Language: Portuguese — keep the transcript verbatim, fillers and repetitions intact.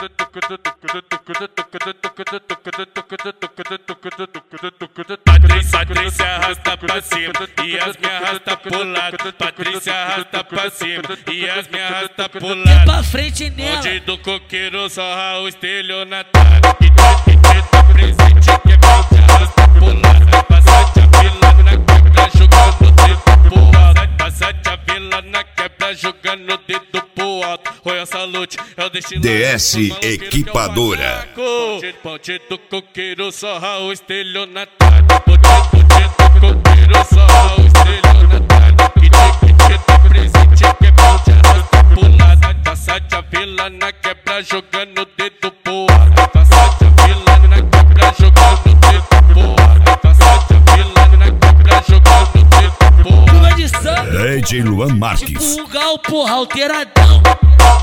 Patrícia arrasta pra cima e as me arrasta pro lado. Patrícia arrasta pra cima e as me arrasta pro lado. Pra frente nela. Onde do coqueiro sorra o estelionatário. Que tá presente que é bom te arrasta pro lado. Passate a vila na quebra jogando o dedo pro alto. Passate a vila na quebra jogando o dedo pro alto. Royal Salute é o destino. D S Equipadora. Ponte do coqueiro sorra o estelionatário. Ponte do coqueiro sorra o estelionatário. Que tá presente que é bom te arrasta pro lado. Passate a vila na quebra jogando o dedo pro alto. Passate a vila na quebra jogando o dedo pro alto. Passate a vila na quebra jogando o dedo pro alto. Lua de sangue. D J Luan Marques. Tipo um gal, porra, alteradão.